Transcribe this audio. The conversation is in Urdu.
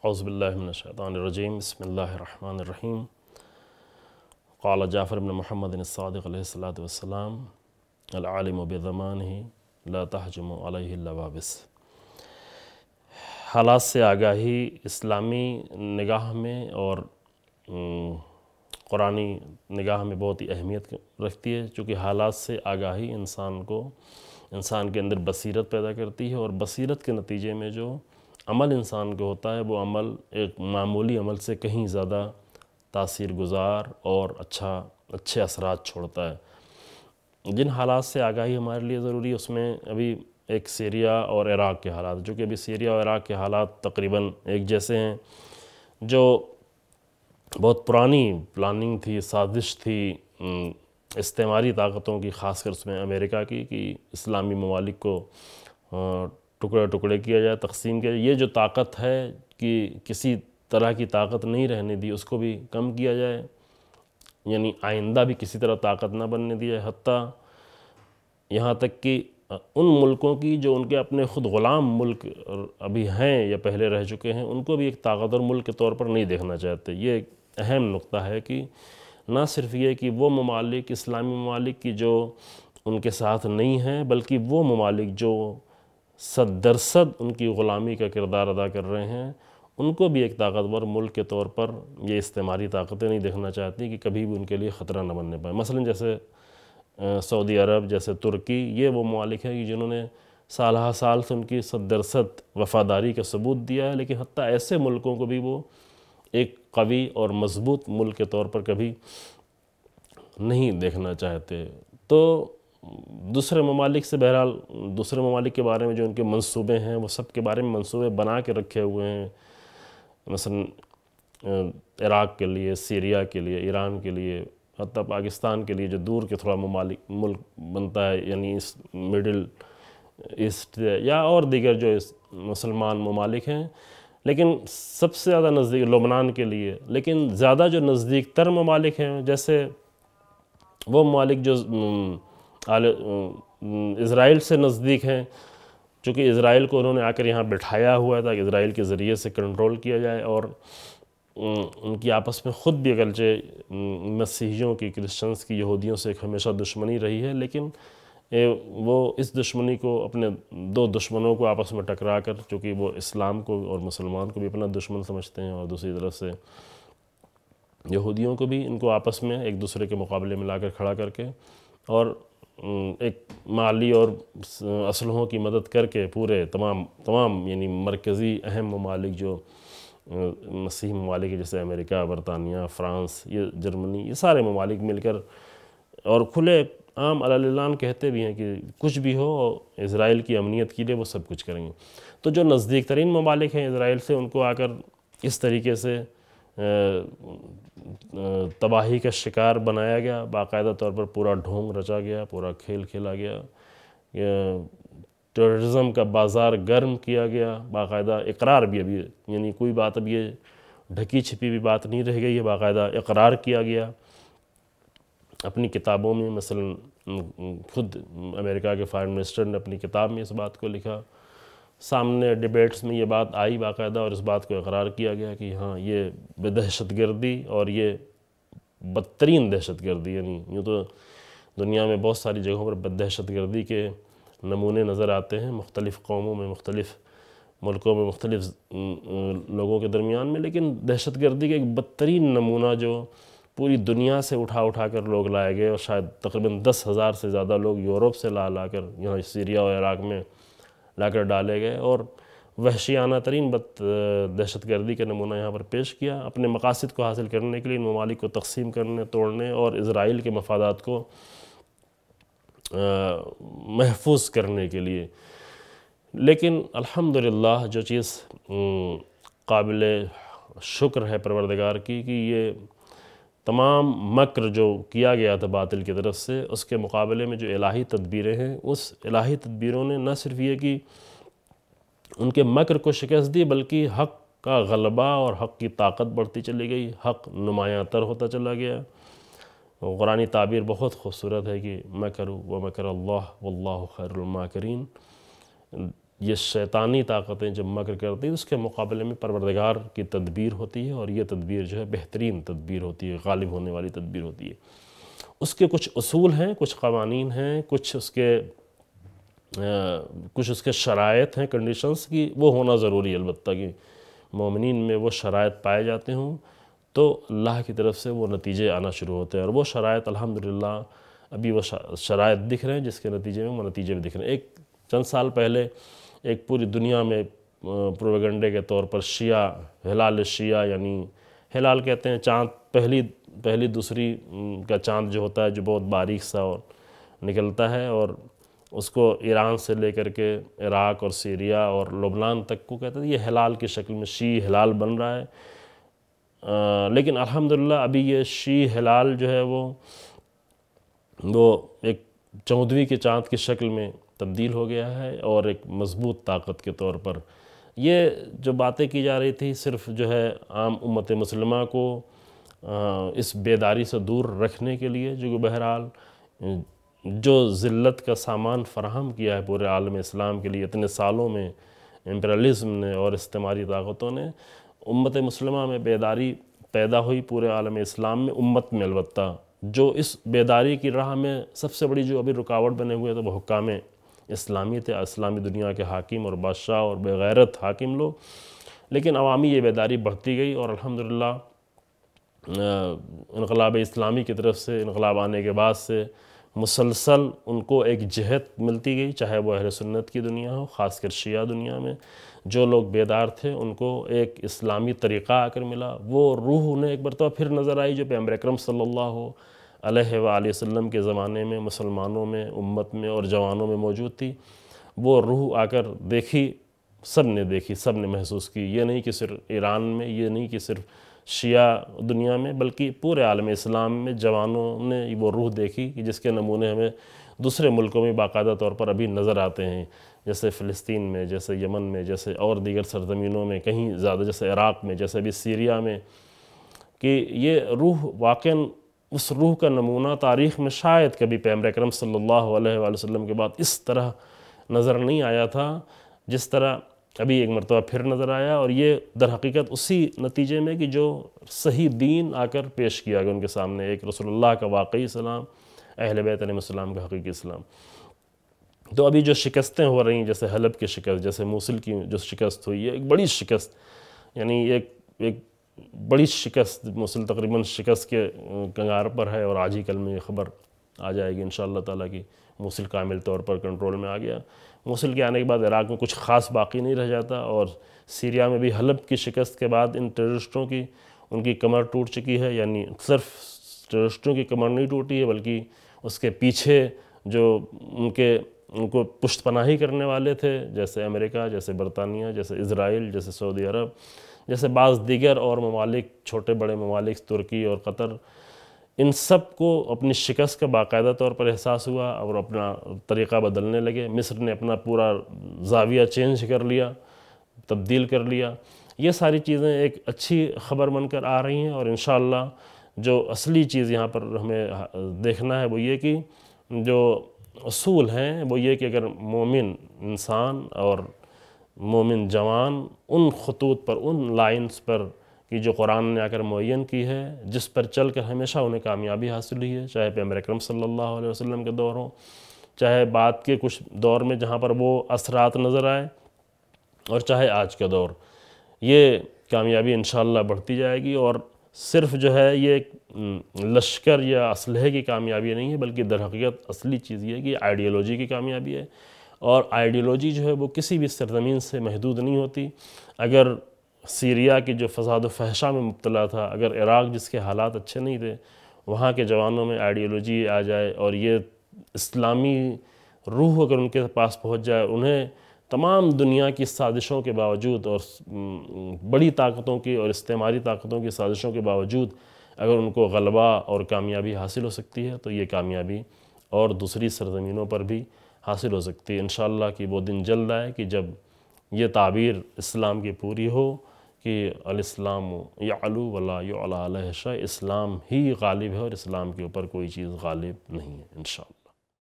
اعوذ باللہ من الشیطان الرجیم بسم اللہ الرحمن الرحیم قال جعفر بن محمد الصادق علیہ الصلاۃ والسلام العالم بزمانہ لا تحجم علیہ اللوابس۔ حالات سے آگاہی اسلامی نگاہ میں اور قرآنی نگاہ میں بہت ہی اہمیت رکھتی ہے، چونکہ حالات سے آگاہی انسان کے اندر بصیرت پیدا کرتی ہے، اور بصیرت کے نتیجے میں جو عمل انسان کو ہوتا ہے وہ عمل ایک معمولی عمل سے کہیں زیادہ تاثیر گزار اور اچھے اثرات چھوڑتا ہے۔ جن حالات سے آگاہی ہمارے لیے ضروری ہے اس میں ابھی ایک سیریا اور عراق کے حالات، جو کہ ابھی سیریا اور عراق کے حالات تقریباً ایک جیسے ہیں، جو بہت پرانی پلاننگ تھی، سازش تھی استعماری طاقتوں کی، خاص کر اس میں امریکہ کی، کہ اسلامی ممالک کو ٹکڑے ٹکڑے کیا جائے، تقسیم کیا جائے۔ یہ جو طاقت ہے کہ کسی طرح کی طاقت نہیں رہنے دی، اس کو بھی کم کیا جائے، یعنی آئندہ بھی کسی طرح طاقت نہ بننے دی جائے، حتیٰ یہاں تک کہ ان ملکوں کی جو ان کے اپنے خود غلام ملک ابھی ہیں یا پہلے رہ چکے ہیں، ان کو بھی ایک طاقتور ملک کے طور پر نہیں دیکھنا چاہتے۔ یہ ایک اہم نقطہ ہے کہ نہ صرف یہ کہ وہ ممالک اسلامی ممالک کی جو ان کے ساتھ نہیں ہیں، بلکہ وہ ممالک جو 100% ان کی غلامی کا کردار ادا کر رہے ہیں، ان کو بھی ایک طاقتور ملک کے طور پر یہ استعماری طاقتیں نہیں دیکھنا چاہتی کہ کبھی بھی ان کے لیے خطرہ نہ بننے پائے۔ مثلا جیسے سعودی عرب، جیسے ترکی، یہ وہ ممالک ہیں کہ جنہوں نے سالہ سال سے ان کی 100% وفاداری کا ثبوت دیا ہے، لیکن حتیٰ ایسے ملکوں کو بھی وہ ایک قوی اور مضبوط ملک کے طور پر کبھی نہیں دیکھنا چاہتے۔ تو دوسرے ممالک سے بہرحال دوسرے ممالک کے بارے میں جو ان کے منصوبے ہیں، وہ سب کے بارے میں منصوبے بنا کے رکھے ہوئے ہیں، مثلا عراق کے لیے، سیریا کے لیے، ایران کے لیے، حتیٰ پاکستان کے لیے جو دور کے تھوڑا ملک بنتا ہے، یعنی اس مڈل ایسٹ یا اور دیگر جو مسلمان ممالک ہیں، لیکن سب سے زیادہ نزدیک لبنان کے لیے، لیکن زیادہ جو نزدیک تر ممالک ہیں، جیسے وہ ممالک جو اسرائیل سے نزدیک ہیں، چونکہ اسرائیل کو انہوں نے آ کر یہاں بٹھایا ہوا تھا کہ اسرائیل کے ذریعے سے کنٹرول کیا جائے، اور ان کی آپس میں خود بھی اگرچہ مسیحیوں کی، کرسچنز کی، یہودیوں سے ایک ہمیشہ دشمنی رہی ہے، لیکن وہ اس دشمنی کو اپنے دو دشمنوں کو آپس میں ٹکرا کر، چونکہ وہ اسلام کو اور مسلمان کو بھی اپنا دشمن سمجھتے ہیں، اور دوسری طرف سے یہودیوں کو بھی، ان کو آپس میں ایک دوسرے کے مقابلے میں لا کر کھڑا کر کے اور ایک مالی اور اسلحوں کی مدد کر کے پورے تمام یعنی مرکزی اہم ممالک جو مسیحی ممالک جیسے امریکہ، برطانیہ، فرانس، یہ جرمنی، یہ سارے ممالک مل کر اور کھلے عام علی الاعلان کہتے بھی ہیں کہ کچھ بھی ہو اسرائیل کی امنیت کے لیے وہ سب کچھ کریں گے۔ تو جو نزدیک ترین ممالک ہیں اسرائیل سے، ان کو آ کر اس طریقے سے تباہی کا شکار بنایا گیا، باقاعدہ طور پر پورا ڈھونگ رچا گیا، پورا کھیل کھیلا گیا، ٹیررزم کا بازار گرم کیا گیا، باقاعدہ اقرار بھی ابھی، یعنی کوئی بات اب یہ ڈھکی چھپی بھی بات نہیں رہ گئی ہے، باقاعدہ اقرار کیا گیا اپنی کتابوں میں۔ مثلا خود امریکہ کے فارن منسٹر نے اپنی کتاب میں اس بات کو لکھا، سامنے ڈیبیٹس میں یہ بات آئی باقاعدہ، اور اس بات کو اقرار کیا گیا کہ ہاں یہ دہشت گردی، اور یہ بدترین دہشت گردی، یعنی یوں تو دنیا میں بہت ساری جگہوں پر دہشت گردی کے نمونے نظر آتے ہیں، مختلف قوموں میں، مختلف ملکوں میں، مختلف لوگوں کے درمیان میں، لیکن دہشت گردی کا ایک بدترین نمونہ جو پوری دنیا سے اٹھا کر لوگ لائے گئے، اور شاید تقریباً 10,000 سے زیادہ لوگ یورپ سے لا کر یہاں سیریا اور عراق میں لا کر ڈالے گئے، اور وحشیانہ ترین دہشت گردی کا نمونہ یہاں پر پیش کیا، اپنے مقاصد کو حاصل کرنے کے لیے، ان ممالک کو تقسیم کرنے، توڑنے، اور اسرائیل کے مفادات کو محفوظ کرنے کے لیے۔ لیکن الحمدللہ جو چیز قابل شکر ہے پروردگار کی، کہ یہ تمام مکر جو کیا گیا تھا باطل کی طرف سے، اس کے مقابلے میں جو الہی تدبیریں ہیں، اس الہی تدبیروں نے نہ صرف یہ کہ ان کے مکر کو شکست دی، بلکہ حق کا غلبہ اور حق کی طاقت بڑھتی چلی گئی، حق نمایاں تر ہوتا چلا گیا۔ قرآنی تعبیر بہت خوبصورت ہے کہ مکروا ومکر اللہ واللہ خیر الماکرین، یہ شیطانی طاقتیں جب مکر کرتی ہیں اس کے مقابلے میں پروردگار کی تدبیر ہوتی ہے، اور یہ تدبیر جو ہے بہترین تدبیر ہوتی ہے، غالب ہونے والی تدبیر ہوتی ہے۔ اس کے کچھ اصول ہیں، کچھ قوانین ہیں، کچھ اس کے شرائط ہیں، کنڈیشنز کی، وہ ہونا ضروری ہے البتہ کہ مومنین میں وہ شرائط پائے جاتے ہوں تو اللہ کی طرف سے وہ نتیجے آنا شروع ہوتے ہیں، اور وہ شرائط الحمدللہ ابھی وہ شرائط دکھ رہے ہیں جس کے نتیجے میں وہ نتیجے بھی دکھ رہے ہیں۔ ایک چند سال پہلے ایک پوری دنیا میں پروپیگنڈے کے طور پر شیعہ، ہلال شیعہ، یعنی ہلال کہتے ہیں چاند پہلی دوسری کا چاند جو ہوتا ہے جو بہت باریک سا اور نکلتا ہے، اور اس کو ایران سے لے کر کے عراق اور سیریا اور لبنان تک کو کہتے ہیں یہ ہلال کی شکل میں شیعہ ہلال بن رہا ہے۔ لیکن الحمدللہ ابھی یہ شیعہ ہلال جو ہے وہ ایک 14ویں کے چاند کی شکل میں تبدیل ہو گیا ہے، اور ایک مضبوط طاقت کے طور پر یہ جو باتیں کی جا رہی تھی صرف جو ہے عام امت مسلمہ کو اس بیداری سے دور رکھنے کے لیے، جو کہ بہرحال جو ذلت کا سامان فراہم کیا ہے پورے عالم اسلام کے لیے اتنے سالوں میں امپیریلزم نے اور استعماری طاقتوں نے، امت مسلمہ میں بیداری پیدا ہوئی پورے عالم اسلام میں، امت میں البتہ جو اس بیداری کی راہ میں سب سے بڑی جو ابھی رکاوٹ بنے ہوئے تھے وہ حکام اسلامی تھے، اسلامی دنیا کے حاکم اور بادشاہ اور بغیرت حاکم لوگ۔ لیکن عوامی یہ بیداری بڑھتی گئی، اور الحمدللہ انقلاب اسلامی کی طرف سے، انقلاب آنے کے بعد سے مسلسل ان کو ایک جہت ملتی گئی، چاہے وہ اہل سنت کی دنیا ہو، خاص کر شیعہ دنیا میں جو لوگ بیدار تھے ان کو ایک اسلامی طریقہ آ کر ملا، وہ روح انہیں ایک مرتبہ پھر نظر آئی جو پیغمبر اکرم صلی اللہ علیہ وآلہ وسلم کے زمانے میں مسلمانوں میں، امت میں اور جوانوں میں موجود تھی۔ وہ روح آ کر دیکھی، سب نے محسوس کی، یہ نہیں کہ صرف ایران میں، یہ نہیں کہ صرف شیعہ دنیا میں، بلکہ پورے عالم اسلام میں جوانوں نے وہ روح دیکھی کہ جس کے نمونے ہمیں دوسرے ملکوں میں باقاعدہ طور پر ابھی نظر آتے ہیں، جیسے فلسطین میں، جیسے یمن میں، جیسے اور دیگر سرزمینوں میں کہیں زیادہ، جیسے عراق میں، جیسے ابھی سیریا میں، کہ یہ روح واقعاً اس روح کا نمونہ تاریخ میں شاید کبھی پیغمبر اکرم صلی اللہ علیہ وآلہ وسلم کے بعد اس طرح نظر نہیں آیا تھا جس طرح ابھی ایک مرتبہ پھر نظر آیا، اور یہ در حقیقت اسی نتیجے میں کہ جو صحیح دین آ کر پیش کیا گیا ان کے سامنے، ایک رسول اللہ کا واقعی اسلام، اہل بیت علیہ السلام کا حقیقی اسلام۔ تو ابھی جو شکستیں ہو رہی ہیں، جیسے حلب کی شکست، جیسے موصل کی جو شکست ہوئی ہے، ایک بڑی شکست، یعنی ایک بڑی شکست، موصل تقریباً شکست کے کنگار پر ہے، اور آج ہی کل میں یہ خبر آ جائے گی انشاءاللہ تعالیٰ کی موصل کامل طور پر کنٹرول میں آ گیا۔ موصل کے آنے کے بعد عراق میں کچھ خاص باقی نہیں رہ جاتا، اور سیریا میں بھی حلب کی شکست کے بعد ان ٹیررسٹوں کی ان کی کمر ٹوٹ چکی ہے، یعنی صرف ٹیررسٹوں کی کمر نہیں ٹوٹی ہے بلکہ اس کے پیچھے جو ان کو پشت پناہی کرنے والے تھے، جیسے امریکہ، جیسے برطانیہ، جیسے اسرائیل، جیسے سعودی عرب، جیسے بعض دیگر اور ممالک، چھوٹے بڑے ممالک، ترکی اور قطر، ان سب کو اپنی شکست کا باقاعدہ طور پر احساس ہوا اور اپنا طریقہ بدلنے لگے۔ مصر نے اپنا پورا زاویہ چینج کر لیا، تبدیل کر لیا۔ یہ ساری چیزیں ایک اچھی خبر بن کر آ رہی ہیں، اور انشاءاللہ جو اصلی چیز یہاں پر ہمیں دیکھنا ہے وہ یہ کہ جو اصول ہیں وہ یہ کہ اگر مومن انسان اور مومن جوان ان خطوط پر، ان لائنز پر کہ جو قرآن نے آ کر معین کی ہے، جس پر چل کر ہمیشہ انہیں کامیابی حاصل ہوئی ہے، چاہے پیغمبر اکرم صلی اللہ علیہ وسلم کے دور ہوں، چاہے بعد کے کچھ دور میں جہاں پر وہ اثرات نظر آئے، اور چاہے آج کا دور، یہ کامیابی انشاءاللہ بڑھتی جائے گی۔ اور صرف جو ہے یہ لشکر یا اسلحے کی کامیابی نہیں ہے، بلکہ در حقیقت اصلی چیز یہ ہے کہ آئیڈیالوجی کی کامیابی ہے، اور آئیڈیالوجی جو ہے وہ کسی بھی سرزمین سے محدود نہیں ہوتی۔ اگر سیریا کی جو فساد و فحشا میں مبتلا تھا، اگر عراق جس کے حالات اچھے نہیں تھے، وہاں کے جوانوں میں آئیڈیالوجی آ جائے اور یہ اسلامی روح اگر ان کے پاس پہنچ جائے، انہیں تمام دنیا کی سازشوں کے باوجود اور بڑی طاقتوں کی اور استعماری طاقتوں کی سازشوں کے باوجود اگر ان کو غلبہ اور کامیابی حاصل ہو سکتی ہے، تو یہ کامیابی اور دوسری سرزمینوں پر بھی حاصل ہو سکتی ہے۔ انشاءاللہ کہ وہ دن جلد آئے کہ جب یہ تعبیر اسلام کی پوری ہو کہ الاسلام یعلو ولا یعلی علیہ شیء، اسلام ہی غالب ہے اور اسلام کے اوپر کوئی چیز غالب نہیں ہے انشاءاللہ۔